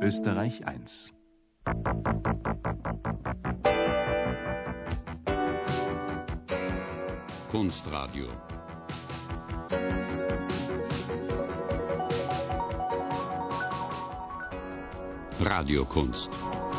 Österreich 1. Kunstradio. Radiokunst.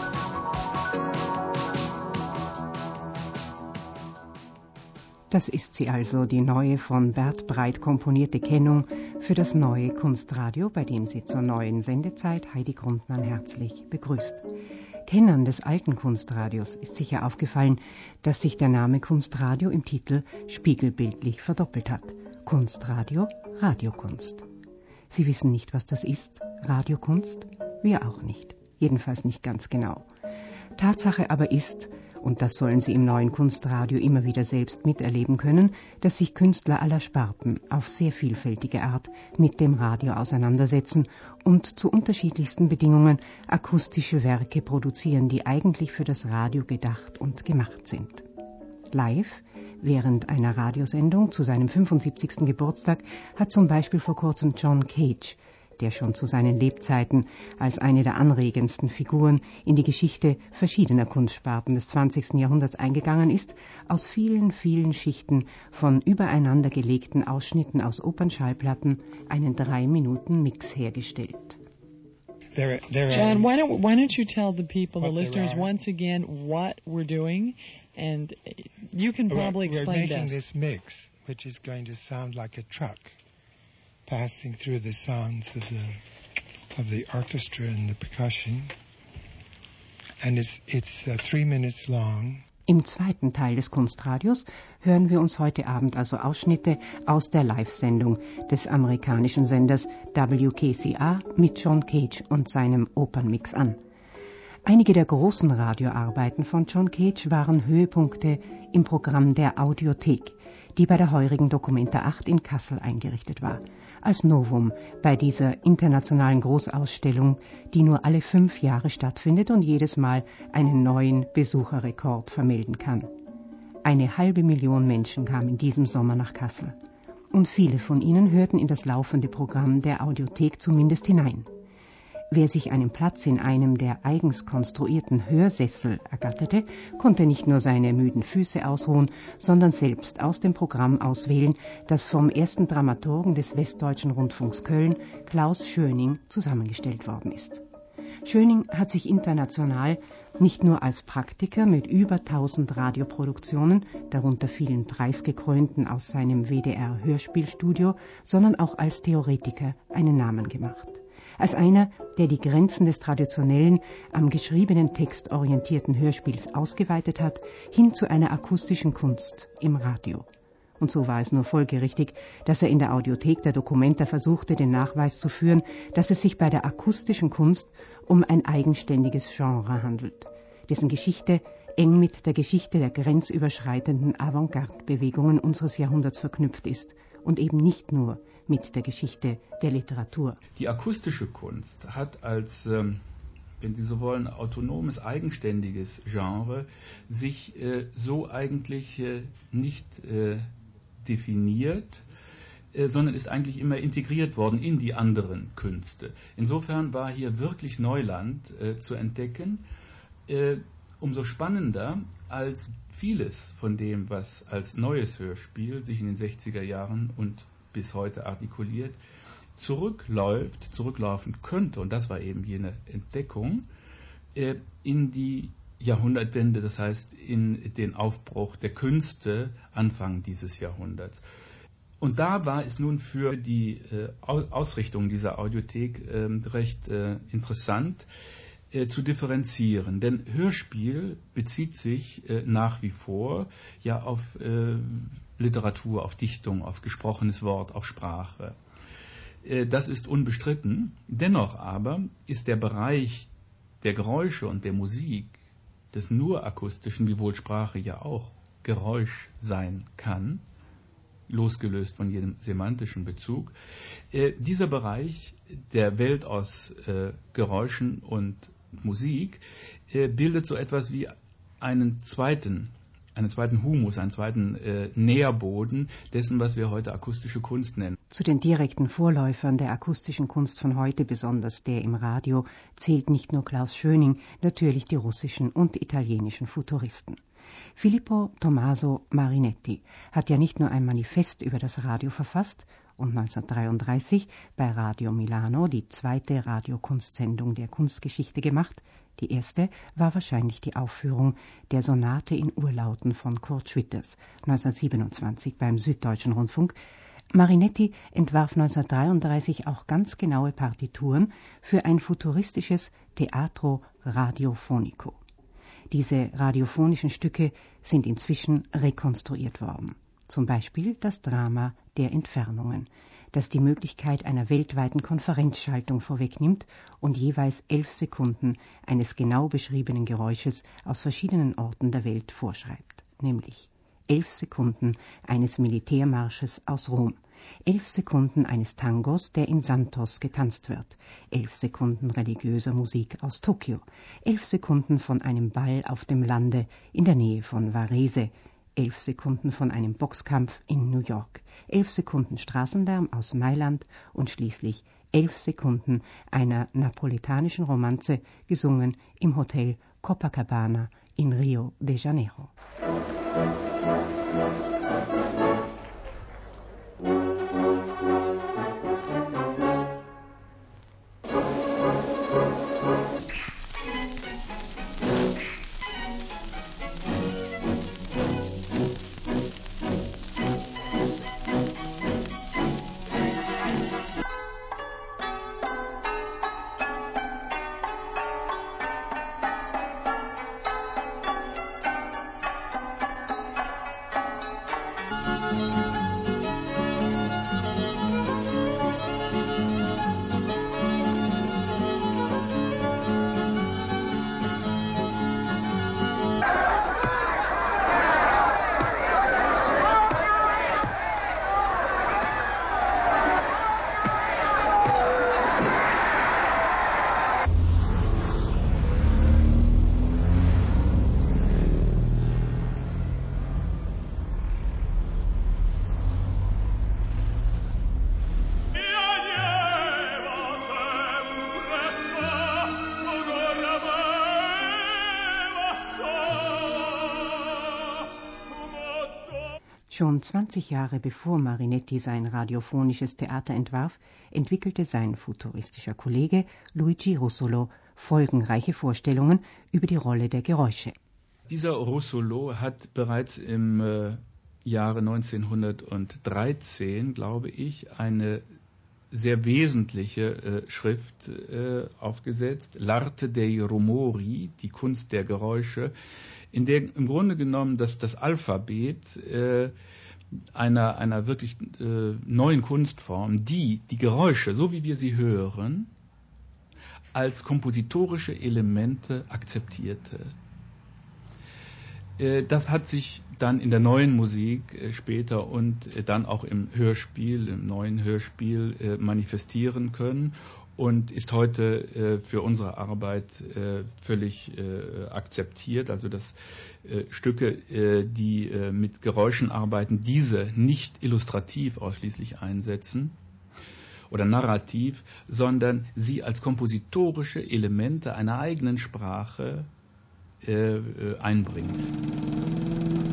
Das ist sie also, die neue von Bert Breit komponierte Kennung für das neue Kunstradio, bei dem sie zur neuen Sendezeit Heidi Grundmann herzlich begrüßt. Kennern des alten Kunstradios ist sicher aufgefallen, dass sich der Name Kunstradio im Titel spiegelbildlich verdoppelt hat. Kunstradio, Radiokunst. Sie wissen nicht, was das ist, Radiokunst? Wir auch nicht. Jedenfalls nicht ganz genau. Tatsache aber ist, und das sollen Sie im neuen Kunstradio immer wieder selbst miterleben können, dass sich Künstler aller Sparten auf sehr vielfältige Art mit dem Radio auseinandersetzen und zu unterschiedlichsten Bedingungen akustische Werke produzieren, die eigentlich für das Radio gedacht und gemacht sind. Live, während einer Radiosendung zu seinem 75. Geburtstag, hat zum Beispiel vor kurzem John Cage, der schon zu seinen Lebzeiten als eine der anregendsten Figuren in die Geschichte verschiedener Kunstsparten des 20. Jahrhunderts eingegangen ist, aus vielen, vielen Schichten von übereinander gelegten Ausschnitten aus Opernschallplatten einen 3-Minuten-Mix hergestellt. John, why don't you tell the people, the listeners, once again what we're doing, and you can probably explain best. We're making this. this mix, which is going to sound like a truck, passing through the sounds of the orchestra and the percussion, and it's 3 minutes long. Im zweiten Teil des Kunstradios hören wir uns heute Abend also Ausschnitte aus der Live-Sendung des amerikanischen Senders WKCA mit John Cage und seinem Opernmix an. Einige der großen Radioarbeiten von John Cage waren Höhepunkte im Programm der Audiothek, die bei der heurigen Documenta 8 in Kassel eingerichtet war, als Novum bei dieser internationalen Großausstellung, die nur alle 5 Jahre stattfindet und jedes Mal einen neuen Besucherrekord vermelden kann. 500.000 Menschen kamen in diesem Sommer nach Kassel. Und viele von ihnen hörten in das laufende Programm der Audiothek zumindest hinein. Wer sich einen Platz in einem der eigens konstruierten Hörsessel ergatterte, konnte nicht nur seine müden Füße ausruhen, sondern selbst aus dem Programm auswählen, das vom ersten Dramaturgen des Westdeutschen Rundfunks Köln, Klaus Schöning, zusammengestellt worden ist. Schöning hat sich international nicht nur als Praktiker mit über 1000 Radioproduktionen, darunter vielen preisgekrönten aus seinem WDR-Hörspielstudio, sondern auch als Theoretiker einen Namen gemacht. Als einer, der die Grenzen des traditionellen, am geschriebenen Text orientierten Hörspiels ausgeweitet hat, hin zu einer akustischen Kunst im Radio. Und so war es nur folgerichtig, dass er in der Audiothek der Documenta versuchte, den Nachweis zu führen, dass es sich bei der akustischen Kunst um ein eigenständiges Genre handelt, dessen Geschichte eng mit der Geschichte der grenzüberschreitenden Avantgarde-Bewegungen unseres Jahrhunderts verknüpft ist und eben nicht nur mit der Geschichte der Literatur. Die akustische Kunst hat als, wenn Sie so wollen, autonomes, eigenständiges Genre sich so eigentlich nicht definiert, sondern ist eigentlich immer integriert worden in die anderen Künste. Insofern war hier wirklich Neuland zu entdecken, umso spannender, als vieles von dem, was als neues Hörspiel sich in den 60er Jahren und bis heute artikuliert, zurücklaufen könnte, und das war eben jene Entdeckung, in die Jahrhundertwende, das heißt in den Aufbruch der Künste Anfang dieses Jahrhunderts. Und da war es nun für die Ausrichtung dieser Audiothek recht interessant zu differenzieren, denn Hörspiel bezieht sich nach wie vor ja auf Literatur, auf Dichtung, auf gesprochenes Wort, auf Sprache. Das ist unbestritten. Dennoch aber ist der Bereich der Geräusche und der Musik, des nur akustischen, wiewohl Sprache ja auch Geräusch sein kann, losgelöst von jedem semantischen Bezug, dieser Bereich der Welt aus Geräuschen und Musik bildet so etwas wie einen zweiten Humus, einen zweiten Nährboden dessen, was wir heute akustische Kunst nennen. Zu den direkten Vorläufern der akustischen Kunst von heute, besonders der im Radio, zählt nicht nur Klaus Schöning, natürlich die russischen und italienischen Futuristen. Filippo Tommaso Marinetti hat ja nicht nur ein Manifest über das Radio verfasst und 1933 bei Radio Milano die zweite Radiokunstsendung der Kunstgeschichte gemacht. Die erste war wahrscheinlich die Aufführung der Sonate in Urlauten von Kurt Schwitters, 1927 beim Süddeutschen Rundfunk. Marinetti entwarf 1933 auch ganz genaue Partituren für ein futuristisches Teatro Radiofonico. Diese radiophonischen Stücke sind inzwischen rekonstruiert worden. Zum Beispiel das Drama der Entfernungen, das die Möglichkeit einer weltweiten Konferenzschaltung vorwegnimmt und jeweils 11 Sekunden eines genau beschriebenen Geräusches aus verschiedenen Orten der Welt vorschreibt, nämlich 11 Sekunden eines Militärmarsches aus Rom, 11 Sekunden eines Tangos, der in Santos getanzt wird, 11 Sekunden religiöser Musik aus Tokio, 11 Sekunden von einem Ball auf dem Lande in der Nähe von Varese, 11 Sekunden von einem Boxkampf in New York, 11 Sekunden Straßenlärm aus Mailand und schließlich 11 Sekunden einer napolitanischen Romanze, gesungen im Hotel Copacabana in Rio de Janeiro. Schon 20 Jahre bevor Marinetti sein radiophonisches Theater entwarf, entwickelte sein futuristischer Kollege Luigi Russolo folgenreiche Vorstellungen über die Rolle der Geräusche. Dieser Russolo hat bereits im Jahre 1913, glaube ich, eine sehr wesentliche Schrift aufgesetzt, L'arte dei rumori, die Kunst der Geräusche, in der im Grunde genommen das Alphabet einer wirklich neuen Kunstform, die Geräusche, so wie wir sie hören, als kompositorische Elemente akzeptierte. Das hat sich dann in der neuen Musik später und dann auch im neuen Hörspiel manifestieren können und ist heute für unsere Arbeit völlig akzeptiert. Also dass Stücke, die mit Geräuschen arbeiten, diese nicht illustrativ ausschließlich einsetzen oder narrativ, sondern sie als kompositorische Elemente einer eigenen Sprache einbringen.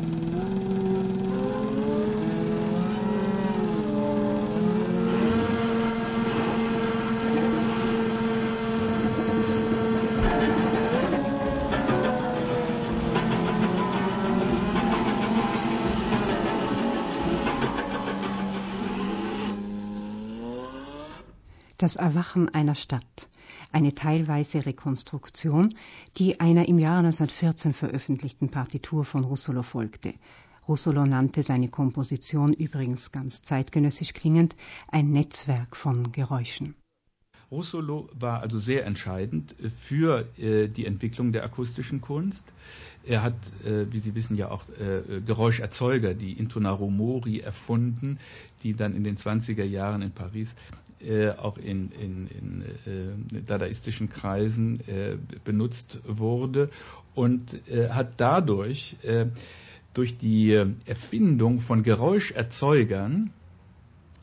Das Erwachen einer Stadt, eine teilweise Rekonstruktion, die einer im Jahr 1914 veröffentlichten Partitur von Russolo folgte. Russolo nannte seine Komposition, übrigens ganz zeitgenössisch klingend, ein Netzwerk von Geräuschen. Russolo war also sehr entscheidend für die Entwicklung der akustischen Kunst. Er hat, wie Sie wissen, ja auch Geräuscherzeuger, die Intonarumori, erfunden, die dann in den 20er Jahren in Paris auch in dadaistischen Kreisen benutzt wurde und hat dadurch durch die Erfindung von Geräuscherzeugern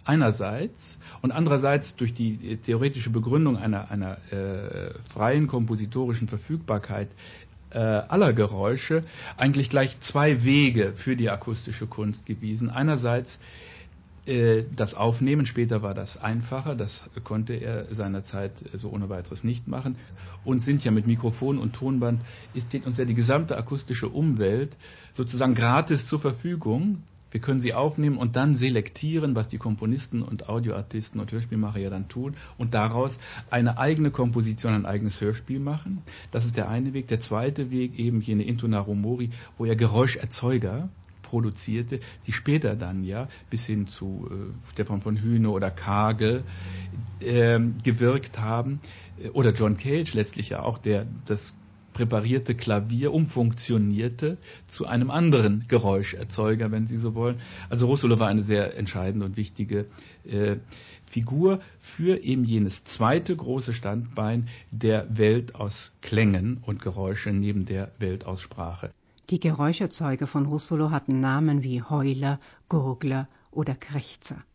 einerseits und andererseits durch die theoretische Begründung einer freien kompositorischen Verfügbarkeit aller Geräusche eigentlich gleich zwei Wege für die akustische Kunst gewiesen. Einerseits das Aufnehmen, später war das einfacher, das konnte er seinerzeit so ohne weiteres nicht machen. Uns sind ja mit Mikrofon und Tonband, steht uns ja die gesamte akustische Umwelt sozusagen gratis zur Verfügung. Wir können sie aufnehmen und dann selektieren, was die Komponisten und Audioartisten und Hörspielmacher ja dann tun und daraus eine eigene Komposition, ein eigenes Hörspiel machen. Das ist der eine Weg. Der zweite Weg, eben jene Intonaro Mori, wo er Geräuscherzeuger produzierte, die später dann ja bis hin zu Stefan von Hühne oder Kagel gewirkt haben. Oder John Cage letztlich ja auch, der das präparierte Klavier umfunktionierte zu einem anderen Geräuscherzeuger, wenn Sie so wollen. Also Russolo war eine sehr entscheidende und wichtige Figur für eben jenes zweite große Standbein der Welt aus Klängen und Geräusche neben der Welt aus Sprache. Die Geräuscherzeuger von Russolo hatten Namen wie Heuler, Gurgler oder Krächzer.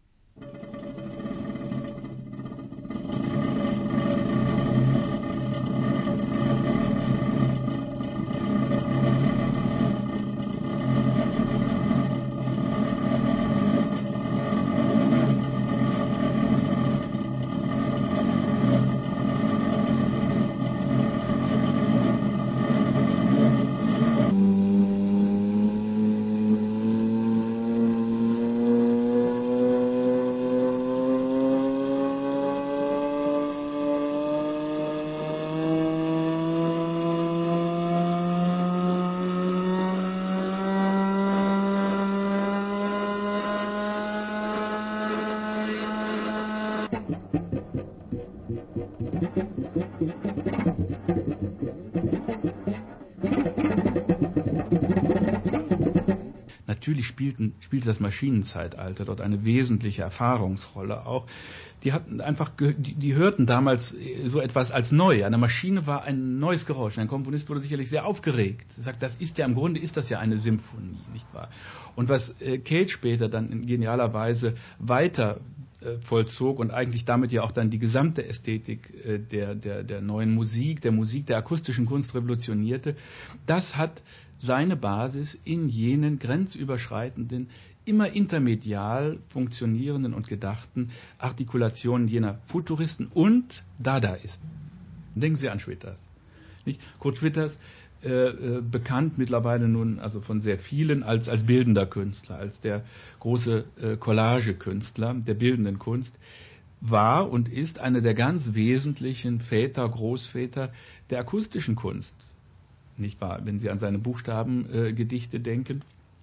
Natürlich spielte das Maschinenzeitalter dort eine wesentliche Erfahrungsrolle auch. Die hatten einfach, die hörten damals so etwas als neu. Eine Maschine war ein neues Geräusch. Ein Komponist wurde sicherlich sehr aufgeregt. Er sagt, das ist ja im Grunde ist das ja eine Symphonie, nicht wahr? Und was Cage später dann in genialer Weise weiter vollzog und eigentlich damit ja auch dann die gesamte Ästhetik der neuen Musik, der akustischen Kunst revolutionierte, das hat seine Basis in jenen grenzüberschreitenden, immer intermedial funktionierenden und gedachten Artikulationen jener Futuristen und Dadaisten. Denken Sie an Schwitters. Nicht? Kurt Schwitters, bekannt mittlerweile nun also von sehr vielen als bildender Künstler, als der große Collage-Künstler der bildenden Kunst, war und ist einer der ganz wesentlichen Väter, Großväter der akustischen Kunst. Nicht wahr, wenn Sie an seine Buchstabengedichte denken.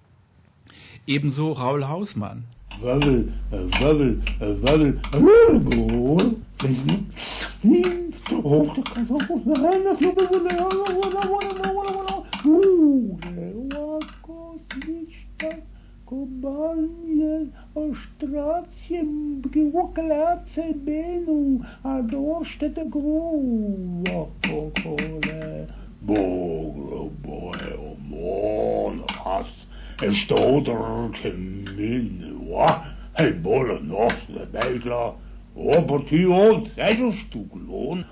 Ebenso Raoul Hausmann. Wabbel, wabbel, wabbel, Kobanie, Ostraciem, Giuklace, Benu, Adorstete Gru, Kokole, Bogro, Boe, Mon, Hass, Estoder, Kemin, Hey, Bolle, Nos, der Belgler, Obertion, Sädelstuglon,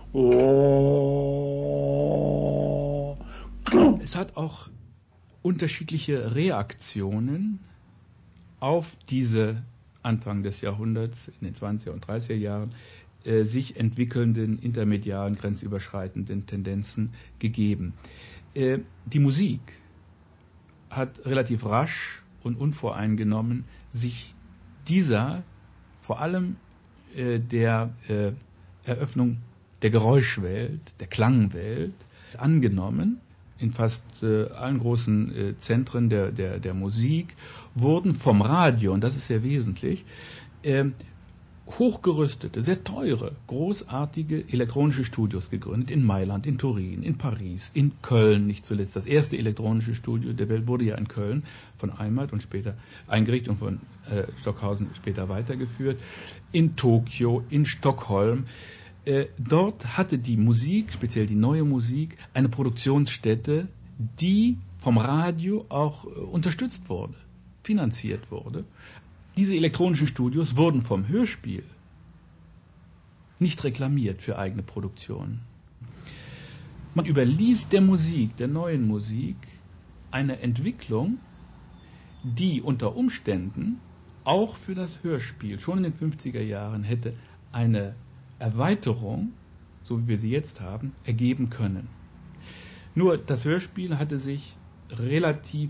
Es hat auch unterschiedliche Reaktionen auf diese Anfang des Jahrhunderts, in den 20er und 30er Jahren, sich entwickelnden, intermediaren, grenzüberschreitenden Tendenzen gegeben. Die Musik hat relativ rasch und unvoreingenommen sich dieser, vor allem der Eröffnung der Geräuschwelt, der Klangwelt, angenommen. In fast allen großen Zentren der Musik wurden vom Radio, und das ist sehr wesentlich, hochgerüstete, sehr teure, großartige elektronische Studios gegründet. In Mailand, in Turin, in Paris, in Köln nicht zuletzt. Das erste elektronische Studio der Welt wurde ja in Köln von Eimert und später eingerichtet und von Stockhausen später weitergeführt. In Tokio, in Stockholm. Dort hatte die Musik, speziell die neue Musik, eine Produktionsstätte, die vom Radio auch unterstützt wurde, finanziert wurde. Diese elektronischen Studios wurden vom Hörspiel nicht reklamiert für eigene Produktionen. Man überließ der Musik, der neuen Musik, eine Entwicklung, die unter Umständen auch für das Hörspiel schon in den 50er Jahren hätte eine Erweiterung, so wie wir sie jetzt haben, ergeben können. Nur das Hörspiel hatte sich relativ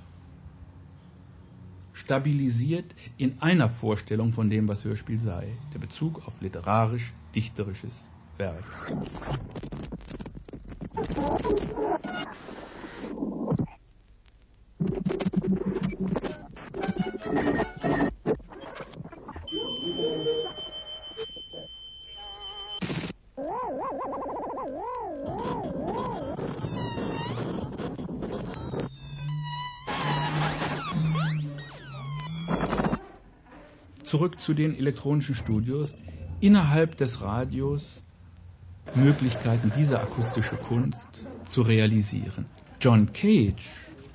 stabilisiert in einer Vorstellung von dem, was Hörspiel sei, der Bezug auf literarisch-dichterisches Werk. Zurück zu den elektronischen Studios. Innerhalb des Radios Möglichkeiten, diese akustische Kunst zu realisieren. John Cage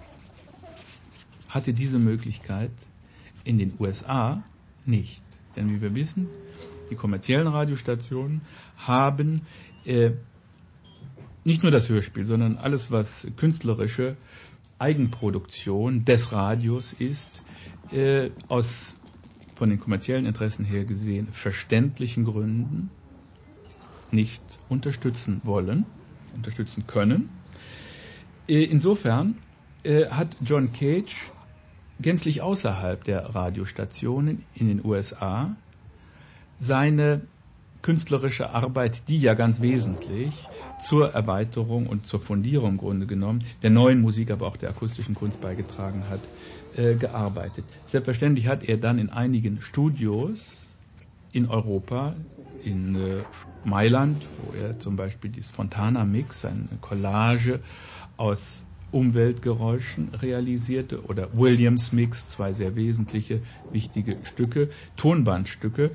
hatte diese Möglichkeit in den USA nicht. Denn wie wir wissen, die kommerziellen Radiostationen haben nicht nur das Hörspiel, sondern alles, was künstlerische Eigenproduktion des Radios ist, aus von den kommerziellen Interessen her gesehen verständlichen Gründen nicht unterstützen können. Insofern hat John Cage gänzlich außerhalb der Radiostationen in den USA seine künstlerische Arbeit, die ja ganz wesentlich zur Erweiterung und zur Fundierung im Grunde genommen der neuen Musik, aber auch der akustischen Kunst beigetragen hat, gearbeitet. Selbstverständlich hat er dann in einigen Studios in Europa, in Mailand, wo er zum Beispiel dieses Fontana Mix, eine Collage aus Umweltgeräuschen realisierte, oder Williams Mix, zwei sehr wesentliche, wichtige Stücke, Tonbandstücke,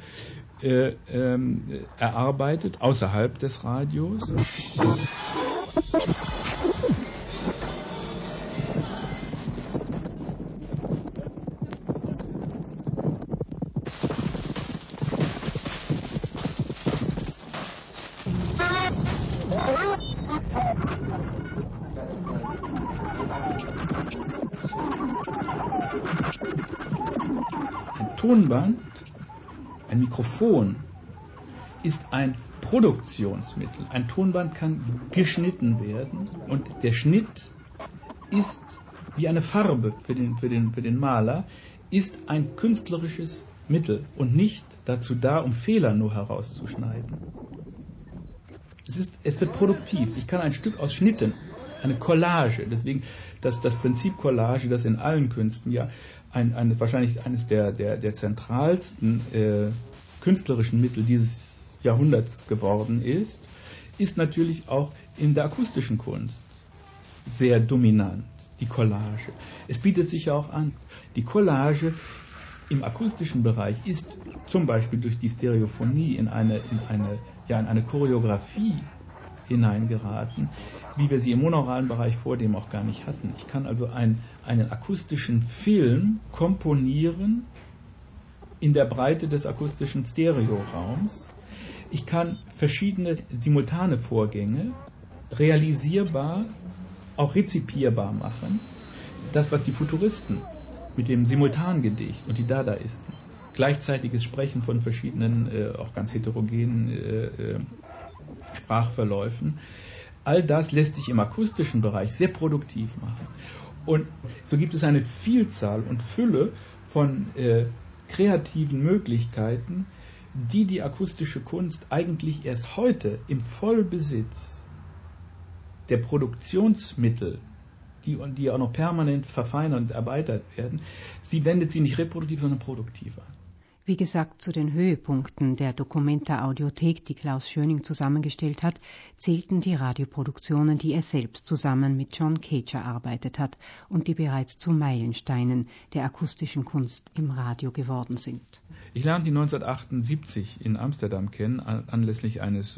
erarbeitet außerhalb des Radios. Ein Tonband, ein Mikrofon ist ein Produktionsmittel. Ein Tonband kann geschnitten werden und der Schnitt ist wie eine Farbe für den Maler, ist ein künstlerisches Mittel und nicht dazu da, um Fehler nur herauszuschneiden. Es wird produktiv. Ich kann ein Stück aus Schnitten, eine Collage, deswegen das Prinzip Collage, das in allen Künsten ja wahrscheinlich eines der zentralsten künstlerischen Mittel dieses Jahrhunderts geworden ist natürlich auch in der akustischen Kunst sehr dominant, die Collage. Es bietet sich ja auch an. Die Collage im akustischen Bereich ist zum Beispiel durch die Stereophonie in eine Choreografie hineingeraten, wie wir sie im monorauen Bereich vor dem auch gar nicht hatten. Ich kann also einen akustischen Film komponieren in der Breite des akustischen Stereoraums. Ich kann verschiedene simultane Vorgänge realisierbar, auch rezipierbar machen. Das, was die Futuristen mit dem Simultangedicht und die Dadaisten, gleichzeitiges Sprechen von verschiedenen, auch ganz heterogenen Sprachverläufen, all das lässt sich im akustischen Bereich sehr produktiv machen. Und so gibt es eine Vielzahl und Fülle von kreativen Möglichkeiten, die akustische Kunst eigentlich erst heute im Vollbesitz der Produktionsmittel, die auch noch permanent verfeinert und erweitert werden, sie wendet sie nicht reproduktiv, sondern produktiv an. Wie gesagt, zu den Höhepunkten der Documenta-Audiothek, die Klaus Schöning zusammengestellt hat, zählten die Radioproduktionen, die er selbst zusammen mit John Cage erarbeitet hat und die bereits zu Meilensteinen der akustischen Kunst im Radio geworden sind. Ich lernte ihn 1978 in Amsterdam kennen, anlässlich eines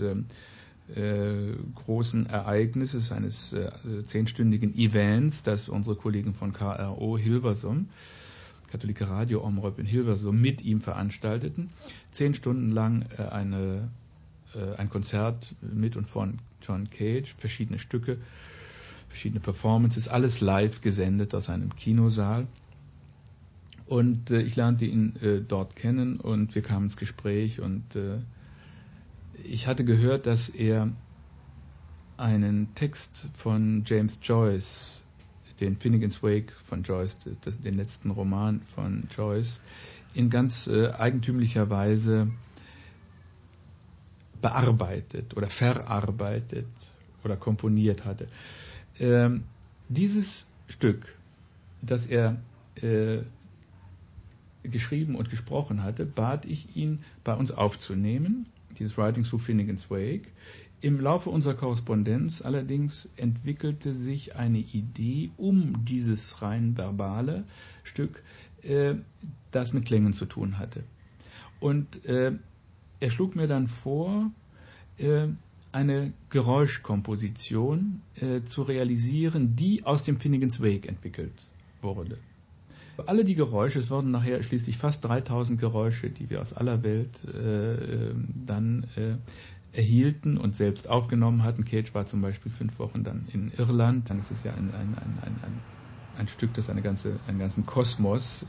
großen Ereignisses, eines 10-stündigen Events, das unsere Kollegen von KRO Hilversum katholische Radio-Omroep in Hilversum mit ihm veranstalteten. 10 Stunden lang ein Konzert mit und von John Cage, verschiedene Stücke, verschiedene Performances, alles live gesendet aus einem Kinosaal. Und ich lernte ihn dort kennen und wir kamen ins Gespräch und ich hatte gehört, dass er einen Text von James Joyce, den Finnegan's Wake von Joyce, den letzten Roman von Joyce, in ganz eigentümlicher Weise bearbeitet oder verarbeitet oder komponiert hatte. Dieses Stück, das er geschrieben und gesprochen hatte, bat ich ihn, bei uns aufzunehmen, dieses Writing Through Finnegan's Wake. Im Laufe unserer Korrespondenz allerdings entwickelte sich eine Idee um dieses rein verbale Stück, das mit Klängen zu tun hatte. Und er schlug mir dann vor, eine Geräuschkomposition zu realisieren, die aus dem Finnegan's Wake entwickelt wurde. Alle die Geräusche, es wurden nachher schließlich fast 3000 Geräusche, die wir aus aller Welt dann erhielten und selbst aufgenommen hatten. Cage war zum Beispiel 5 Wochen dann in Irland. Das ist ja ein Stück, das einen ganzen Kosmos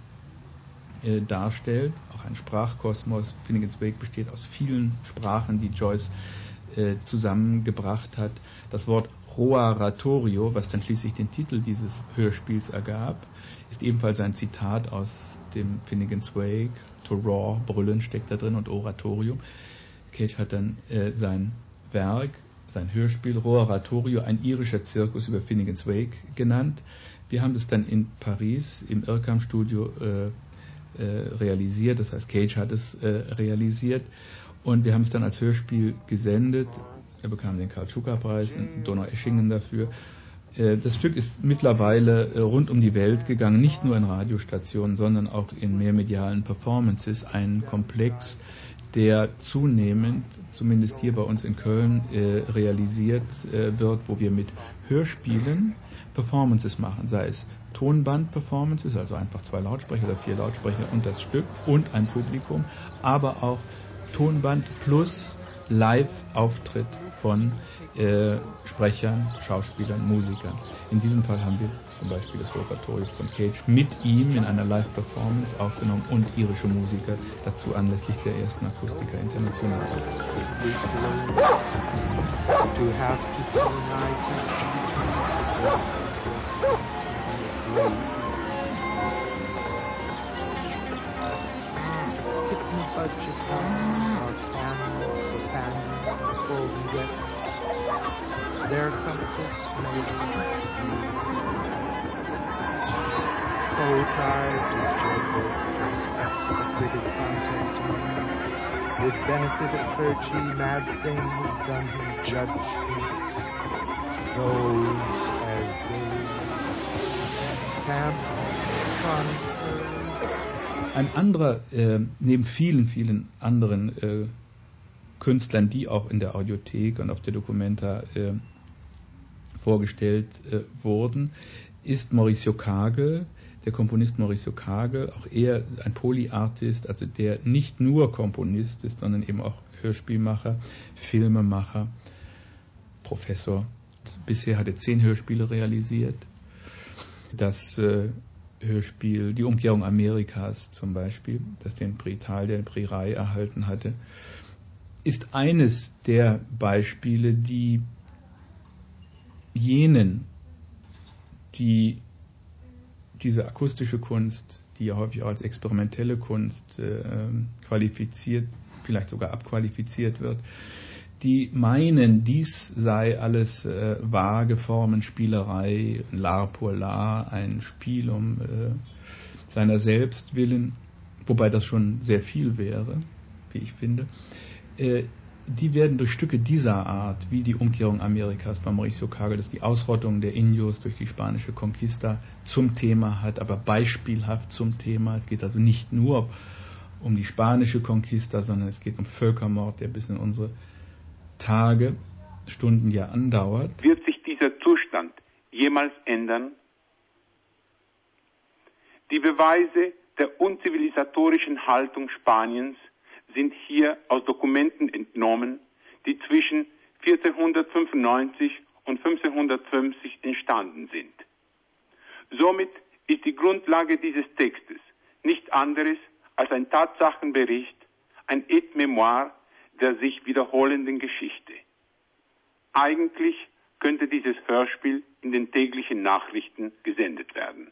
darstellt, auch ein Sprachkosmos. Finnegan's Wake besteht aus vielen Sprachen, die Joyce zusammengebracht hat. Das Wort Roaratorio, was dann schließlich den Titel dieses Hörspiels ergab, ist ebenfalls ein Zitat aus dem Finnegan's Wake. To roar, brüllen steckt da drin und Oratorium. Cage hat dann sein Werk, sein Hörspiel Roaratorio, ein irischer Zirkus über Finnegan's Wake genannt. Wir haben das dann in Paris im Irkam-Studio realisiert, das heißt Cage hat es realisiert und wir haben es dann als Hörspiel gesendet. Er bekam den Karl-Schuka-Preis in Donaueschingen dafür. Das Stück ist mittlerweile rund um die Welt gegangen, nicht nur in Radiostationen, sondern auch in mehrmedialen Performances, ein Komplex, der zunehmend, zumindest hier bei uns in Köln, realisiert wird, wo wir mit Hörspielen Performances machen, sei es Tonband-Performances, also einfach 2 Lautsprecher oder 4 Lautsprecher und das Stück und ein Publikum, aber auch Tonband plus Live-Auftritt von Sprechern, Schauspielern, Musikern. In diesem Fall haben wir zum Beispiel das Oratorium von Cage mit ihm in einer Live-Performance aufgenommen und irische Musiker dazu anlässlich der ersten Akustiker International. Their compass made so tired with joyful acquitted from testimony, with benefit of clergy, mad things done him judgment, those as they camp conquer. Ein anderer, neben vielen, vielen anderen Künstlern, die auch in der Audiothek und auf der Documenta vorgestellt wurden, ist Mauricio Kagel, der Komponist Mauricio Kagel, auch er ein Polyartist, also der nicht nur Komponist ist, sondern eben auch Hörspielmacher, Filmemacher, Professor. Bisher hat er 10 Hörspiele realisiert. Das Hörspiel Die Umkehrung Amerikas zum Beispiel, das den Prix Italia, den Prix Rai erhalten hatte, ist eines der Beispiele, die jenen, die diese akustische Kunst, die ja häufig auch als experimentelle Kunst qualifiziert, vielleicht sogar abqualifiziert wird, die meinen, dies sei alles vage Formen, Spielerei, l'art pour l'art, ein Spiel um seiner selbst willen, wobei das schon sehr viel wäre, wie ich finde, die werden durch Stücke dieser Art, wie die Umkehrung Amerikas von Mauricio Kagel, das die Ausrottung der Indios durch die spanische Conquista zum Thema hat, aber beispielhaft zum Thema. Es geht also nicht nur um die spanische Conquista, sondern es geht um Völkermord, der bis in unsere Tage, Stunden ja andauert. Wird sich dieser Zustand jemals ändern? Die Beweise der unzivilisatorischen Haltung Spaniens sind hier aus Dokumenten entnommen, die zwischen 1495 und 1550 entstanden sind. Somit ist die Grundlage dieses Textes nicht anderes als ein Tatsachenbericht, ein Aide-Mémoire der sich wiederholenden Geschichte. Eigentlich könnte dieses Hörspiel in den täglichen Nachrichten gesendet werden.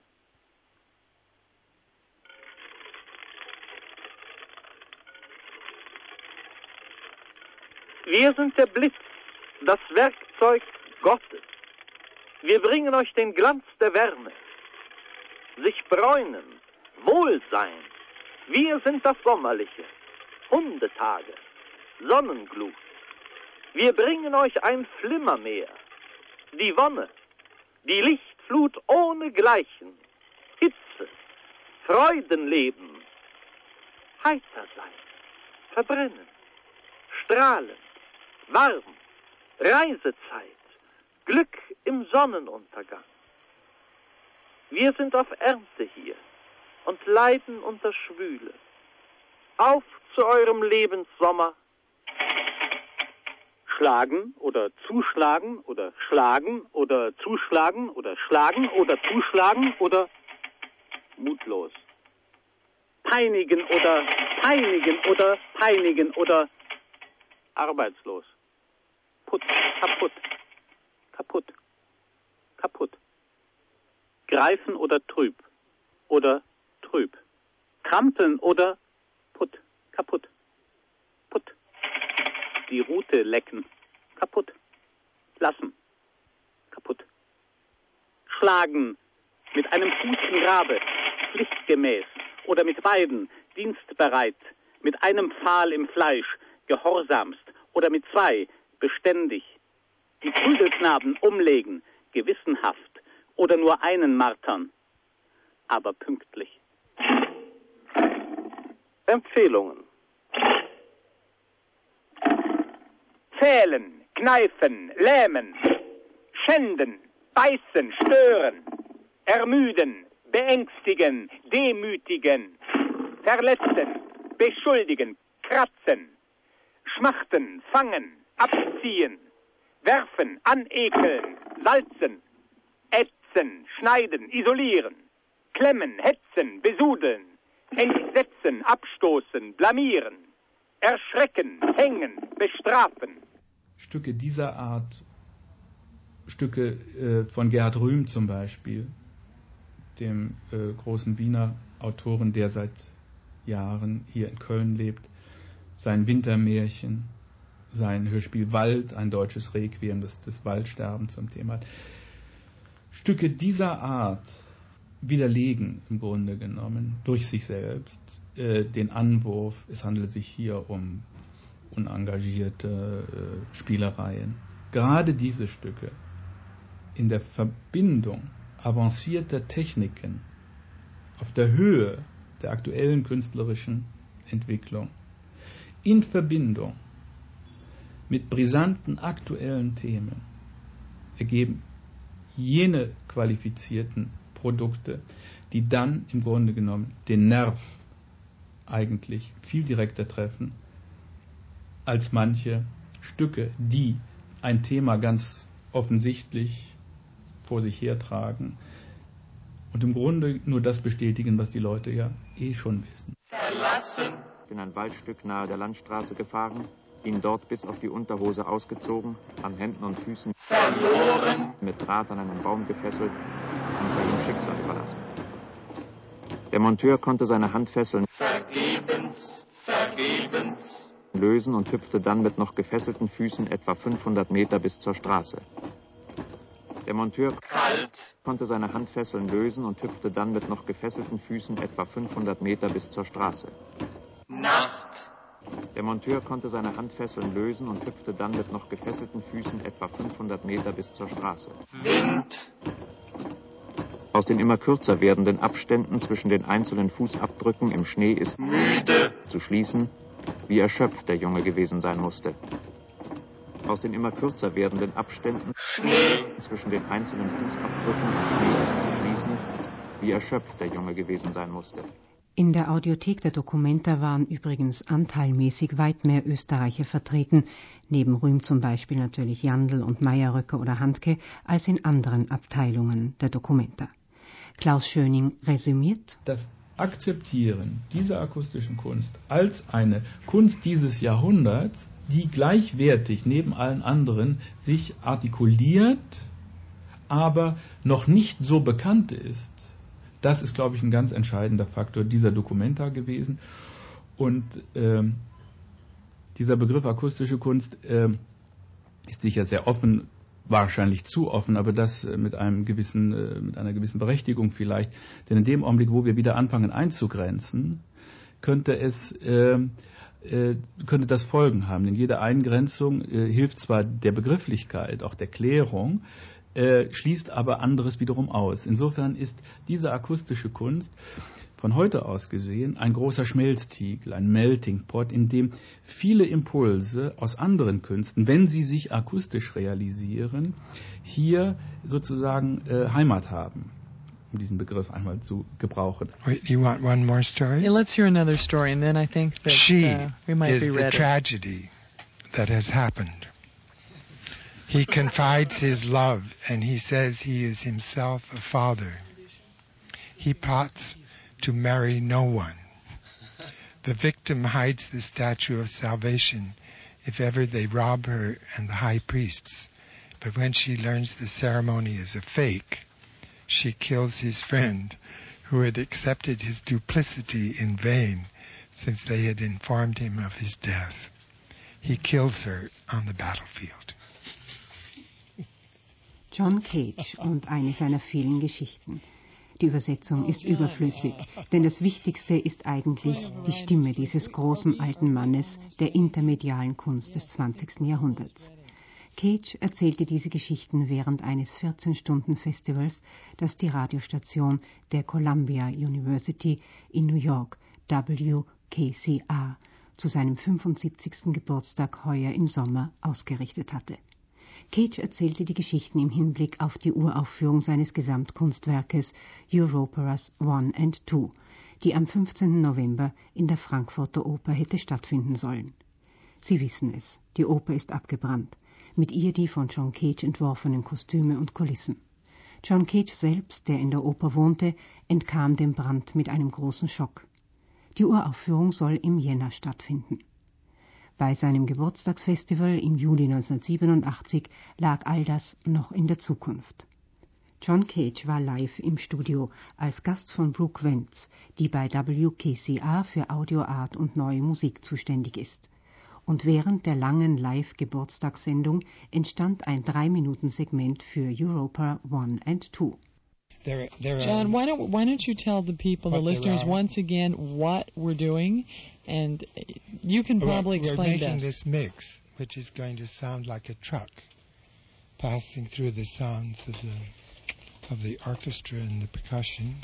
Wir sind der Blitz, das Werkzeug Gottes. Wir bringen euch den Glanz der Wärme. Sich bräunen, Wohlsein. Wir sind das Sommerliche, Hundetage, Sonnenglut. Wir bringen euch ein Flimmermeer, die Wonne, die Lichtflut ohne Gleichen, Hitze, Freudenleben, heiter sein, verbrennen, strahlen, warm, Reisezeit, Glück im Sonnenuntergang. Wir sind auf Ernte hier und leiden unter Schwüle. Auf zu eurem Lebenssommer. Schlagen oder zuschlagen oder schlagen oder zuschlagen oder schlagen oder zuschlagen oder mutlos. Peinigen oder peinigen oder peinigen oder arbeitslos. Putz, kaputt, kaputt, kaputt. Greifen oder trüb oder trüb. Trampeln oder putt, kaputt, putt. Die Rute lecken, kaputt. Lassen, kaputt. Schlagen, mit einem Fuß im Grabe, pflichtgemäß, oder mit beiden, dienstbereit, mit einem Pfahl im Fleisch, gehorsamst, oder mit zwei, beständig. Die Prügelknaben umlegen, gewissenhaft, oder nur einen martern, aber pünktlich. Empfehlungen. Zählen, kneifen, lähmen, schänden, beißen, stören, ermüden, beängstigen, demütigen, verletzen, beschuldigen, kratzen, schmachten, fangen, abziehen, werfen, anekeln, salzen, ätzen, schneiden, isolieren, klemmen, hetzen, besudeln, entsetzen, abstoßen, blamieren, erschrecken, hängen, bestrafen. Stücke dieser Art, Stücke von Gerhard Rühm zum Beispiel, dem großen Wiener Autoren, der seit Jahren hier in Köln lebt, sein Wintermärchen, sein Hörspiel Wald, ein deutsches Requiem, das Waldsterben zum Thema hat. Stücke dieser Art widerlegen im Grunde genommen durch sich selbst den Anwurf, es handelt sich hier um unengagierte Spielereien. Gerade diese Stücke in der Verbindung avancierter Techniken auf der Höhe der aktuellen künstlerischen Entwicklung in Verbindung mit brisanten aktuellen Themen ergeben jene qualifizierten Produkte, die dann im Grunde genommen den Nerv eigentlich viel direkter treffen als manche Stücke, die ein Thema ganz offensichtlich vor sich hertragen und im Grunde nur das bestätigen, was die Leute ja schon wissen. Verlassen. Ich bin ein Waldstück nahe der Landstraße gefahren, ihn dort bis auf die Unterhose ausgezogen, an Händen und Füßen verloren, mit Draht an einen Baum gefesselt und seinem Schicksal verlassen. Der Monteur konnte seine Handfesseln vergebens lösen und hüpfte dann mit noch gefesselten Füßen etwa 500 Meter bis zur Straße. Der Monteur konnte seine Handfesseln lösen und hüpfte dann mit noch gefesselten Füßen etwa 500 Meter bis zur Straße. Nacht. Der Monteur konnte seine Handfesseln lösen und hüpfte dann mit noch gefesselten Füßen etwa 500 Meter bis zur Straße. Wind. Aus den immer kürzer werdenden Abständen zwischen den einzelnen Fußabdrücken im Schnee ist müde zu schließen, wie erschöpft der Junge gewesen sein musste. Aus den immer kürzer werdenden Abständen zwischen den einzelnen Fußabdrücken im Schnee ist zu schließen, wie erschöpft der Junge gewesen sein musste. In der Audiothek der Documenta waren übrigens anteilmäßig weit mehr Österreicher vertreten, neben Rühm zum Beispiel natürlich Jandl und Meyerröcker oder Handke, als in anderen Abteilungen der Documenta. Klaus Schöning resümiert: Das Akzeptieren dieser akustischen Kunst als eine Kunst dieses Jahrhunderts, die gleichwertig neben allen anderen sich artikuliert, aber noch nicht so bekannt ist, das ist, glaube ich, ein ganz entscheidender Faktor dieser Documenta gewesen. Und dieser Begriff akustische Kunst ist sicher sehr offen, wahrscheinlich zu offen, aber das mit einer gewissen Berechtigung vielleicht. Denn in dem Augenblick, wo wir wieder anfangen einzugrenzen, könnte das Folgen haben. Denn jede Eingrenzung hilft zwar der Begrifflichkeit, auch der Klärung, schließt aber anderes wiederum aus. Insofern ist diese akustische Kunst von heute aus gesehen ein großer Schmelztiegel, ein Melting Pot, in dem viele Impulse aus anderen Künsten, wenn sie sich akustisch realisieren, hier sozusagen Heimat haben, um diesen Begriff einmal zu gebrauchen. Wait, you want one more story? Yeah, let's hear another story, and then I think that we might be ready. She is the tragedy that has happened. He confides his love, and he says he is himself a father. He plots to marry no one. The victim hides the statue of salvation if ever they rob her and the high priests. But when she learns the ceremony is a fake, she kills his friend who had accepted his duplicity in vain since they had informed him of his death. He kills her on the battlefield. John Cage und eine seiner vielen Geschichten. Die Übersetzung ist überflüssig, denn das Wichtigste ist eigentlich die Stimme dieses großen alten Mannes der intermedialen Kunst des 20. Jahrhunderts. Cage erzählte diese Geschichten während eines 14-Stunden-Festivals, das die Radiostation der Columbia University in New York, WKCR, zu seinem 75. Geburtstag heuer im Sommer ausgerichtet hatte. Cage erzählte die Geschichten im Hinblick auf die Uraufführung seines Gesamtkunstwerkes Europeras 1 and 2, die am 15. November in der Frankfurter Oper hätte stattfinden sollen. Sie wissen es, die Oper ist abgebrannt, mit ihr die von John Cage entworfenen Kostüme und Kulissen. John Cage selbst, der in der Oper wohnte, entkam dem Brand mit einem großen Schock. Die Uraufführung soll im Jänner stattfinden. Bei seinem Geburtstagsfestival im Juli 1987 lag all das noch in der Zukunft. John Cage war live im Studio als Gast von Brooke Wentz, die bei WKCR für Audioart und neue Musik zuständig ist. Und während der langen Live-Geburtstagssendung entstand ein 3-Minuten-Segment für Europa 1 and 2. John, why don't you tell the people, the listeners, once again what we're doing, and you can probably explain best. We're making best. this mix, which is going to sound like a truck passing through the sounds of the orchestra and the percussion,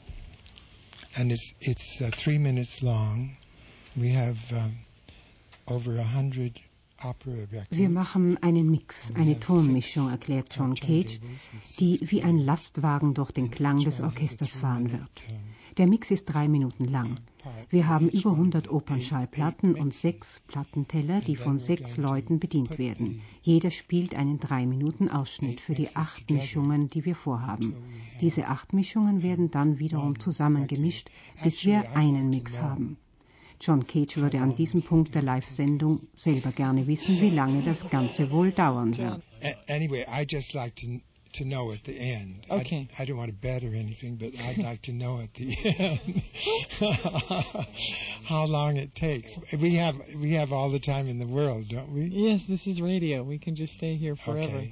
and it's 3 minutes long. We have over 100. Wir machen einen Mix, eine Tonmischung, erklärt John Cage, die wie ein Lastwagen durch den Klang des Orchesters fahren wird. Der Mix ist 3 Minuten lang. Wir haben über 100 Opernschallplatten und 6 Plattenteller, die von 6 Leuten bedient werden. Jeder spielt einen 3-Minuten-Ausschnitt für die 8 Mischungen, die wir vorhaben. Diese 8 Mischungen werden dann wiederum zusammengemischt, bis wir einen Mix haben. John Cage würde an diesem Punkt der Live-Sendung selber gerne wissen, wie lange das Ganze wohl dauern wird. Anyway, I just like to know at the end. Okay. I don't want to bet or anything, but I'd like to know at the end how long it takes. We have all the time in the world, don't we? Yes, this is radio. We can just stay here forever.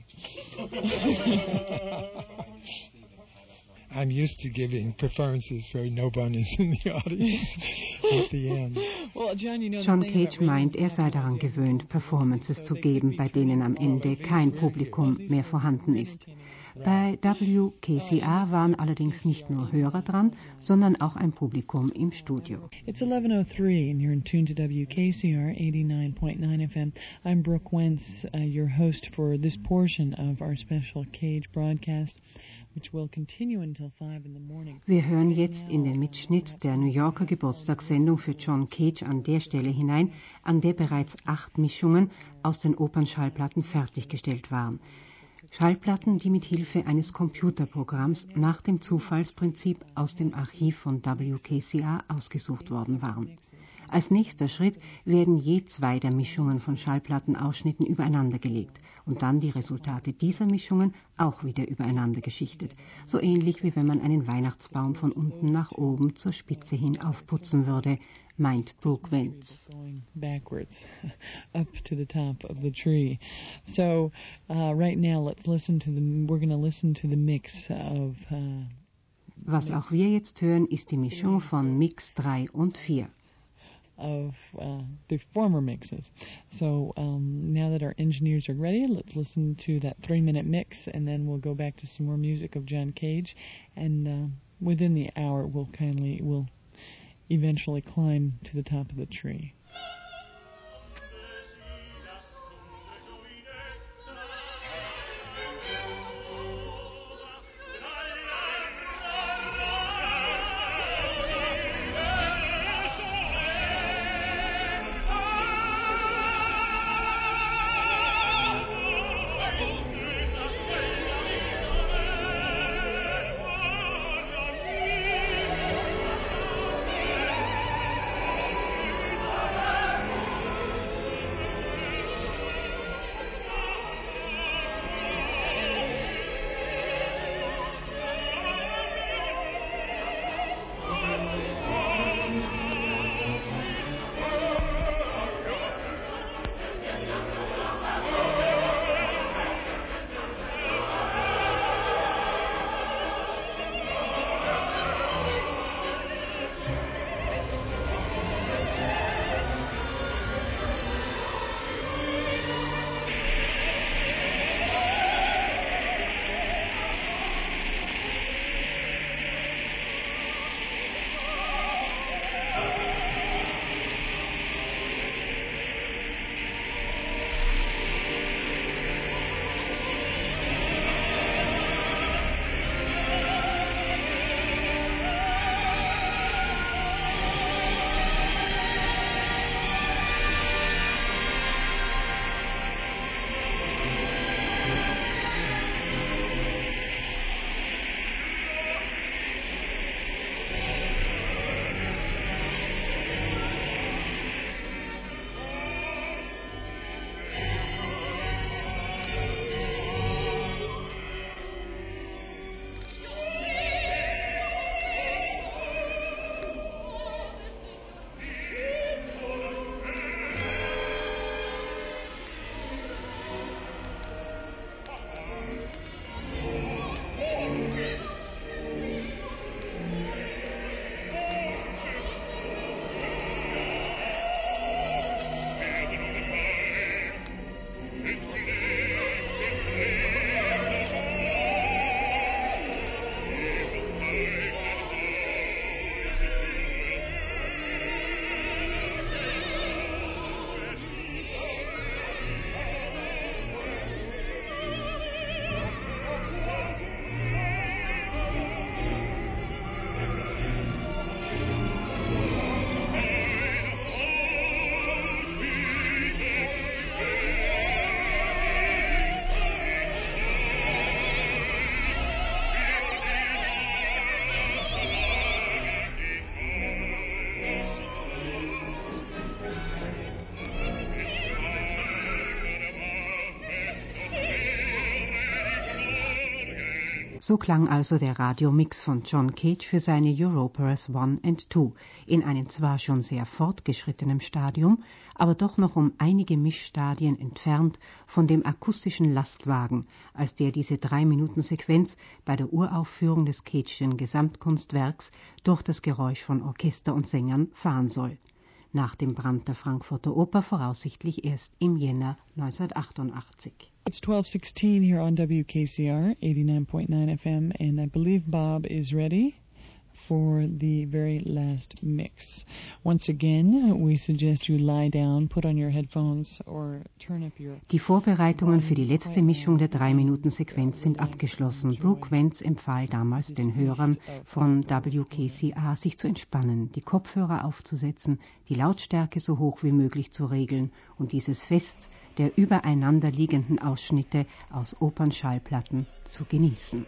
Okay. I'm used to giving performances where nobody is in the audience at the end. Well, John, John Cage meint, er sei daran gewöhnt, Performances zu geben, bei denen am Ende kein Publikum mehr vorhanden ist. Bei WKCR waren allerdings nicht nur Hörer dran, sondern auch ein Publikum im Studio. It's 11:03 and you're in tune to WKCR 89.9 FM. I'm Brooke Wentz, your host for this portion of our special Cage broadcast. which will continue until 5 in the morning. Wir hören jetzt in den Mitschnitt der New Yorker Geburtstagssendung für John Cage an der Stelle hinein, an der bereits 8 Mischungen aus den Opernschallplatten fertiggestellt waren. Schallplatten, die mit Hilfe eines Computerprogramms nach dem Zufallsprinzip aus dem Archiv von WKCR ausgesucht worden waren. Als nächster Schritt werden je 2 der Mischungen von Schallplattenausschnitten übereinandergelegt und dann die Resultate dieser Mischungen auch wieder übereinander geschichtet. So ähnlich wie wenn man einen Weihnachtsbaum von unten nach oben zur Spitze hin aufputzen würde, meint Brooke Wentz. Going backwards up to the top of the tree. So right now we're going to listen to the mix of Was auch wir jetzt hören, ist die Mischung von Mix 3 und 4. Of the former mixes. So now that our engineers are ready, let's listen to that 3-minute mix, and then we'll go back to some more music of John Cage, and within the hour we'll eventually climb to the top of the tree. So klang also der Radiomix von John Cage für seine Europeras 1 and 2 in einem zwar schon sehr fortgeschrittenen Stadium, aber doch noch um einige Mischstadien entfernt von dem akustischen Lastwagen, als der diese 3-Minuten-Sequenz bei der Uraufführung des Cage'schen Gesamtkunstwerks durch das Geräusch von Orchester und Sängern fahren soll. Nach dem Brand der Frankfurter Oper voraussichtlich erst im Jänner 1988. It's 12:16 here on WKCR 89.9 FM, and I believe Bob is ready for the very last mix. Once again, we suggest you lie down, put on your headphones or turn up your... Die Vorbereitungen für die letzte Mischung der 3-Minuten-Sequenz sind abgeschlossen. Brooke Wentz empfahl damals den Hörern von WKCR, sich zu entspannen, die Kopfhörer aufzusetzen, die Lautstärke so hoch wie möglich zu regeln und dieses Fest der übereinander liegenden Ausschnitte aus Opernschallplatten zu genießen.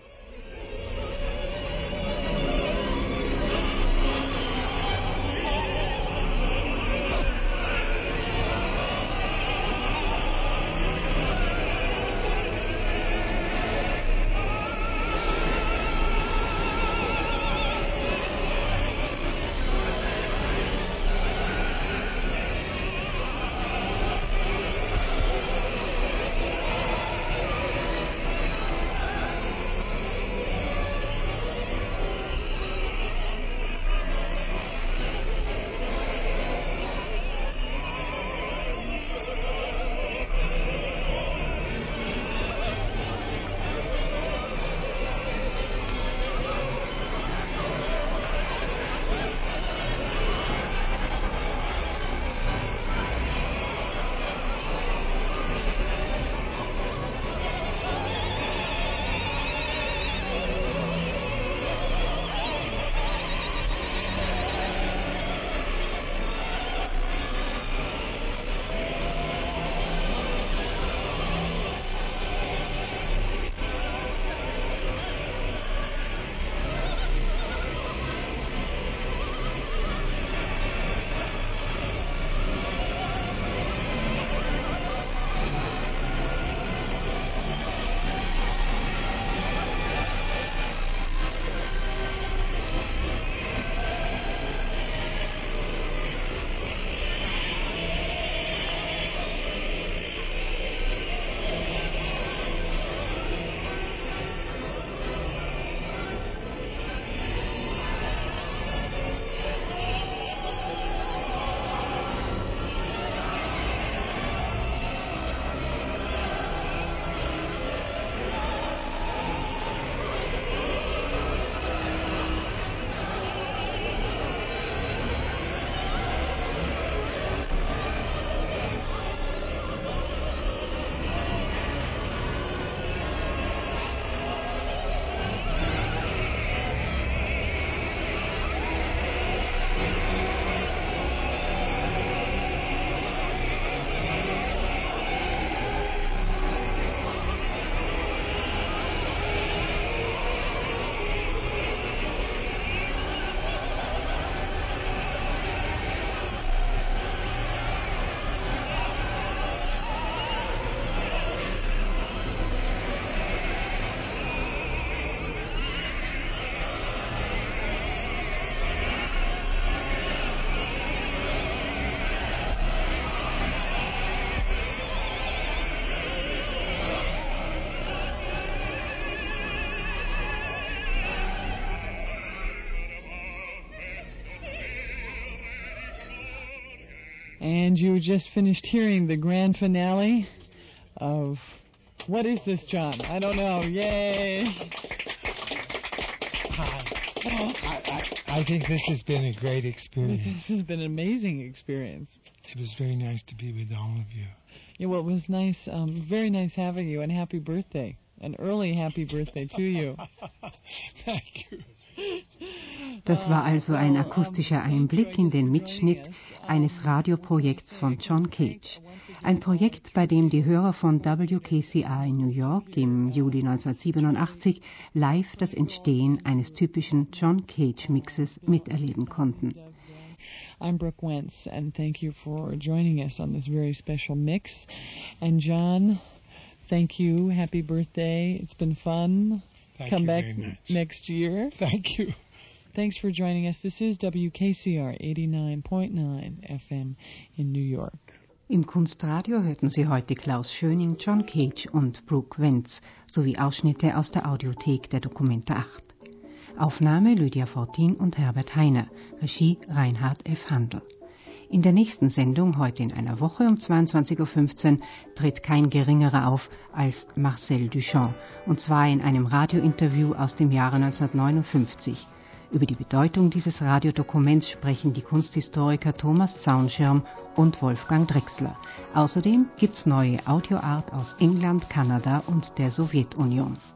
And you just finished hearing the grand finale of... What is this, John? I don't know. Yay! I think this has been a great experience. This has been an amazing experience. It was very nice to be with all of you. Yeah, well, it was nice, very nice having you, and happy birthday. An early happy birthday to you. Thank you. Das war also ein akustischer Einblick in den Mitschnitt eines Radioprojekts von John Cage. Ein Projekt, bei dem die Hörer von WKCR in New York im Juli 1987 live das Entstehen eines typischen John Cage-Mixes miterleben konnten. I'm Brooke Wentz, and thank you for joining us on this very special mix. And John, thank you. Happy birthday. It's been fun. Come back next year. Thank you. Thanks for joining us. This is WKCR 89.9 FM in New York. Im Kunstradio hörten Sie heute Klaus Schöning, John Cage und Brooke Wentz sowie Ausschnitte aus der Audiothek der Documenta 8. Aufnahme Lydia Fortin und Herbert Heiner, Regie Reinhard F. Handel. In der nächsten Sendung, heute in einer Woche um 22.15 Uhr, tritt kein geringerer auf als Marcel Duchamp, und zwar in einem Radiointerview aus dem Jahre 1959. Über die Bedeutung dieses Radiodokuments sprechen die Kunsthistoriker Thomas Zaunschirm und Wolfgang Drechsler. Außerdem gibt's neue Audioart aus England, Kanada und der Sowjetunion.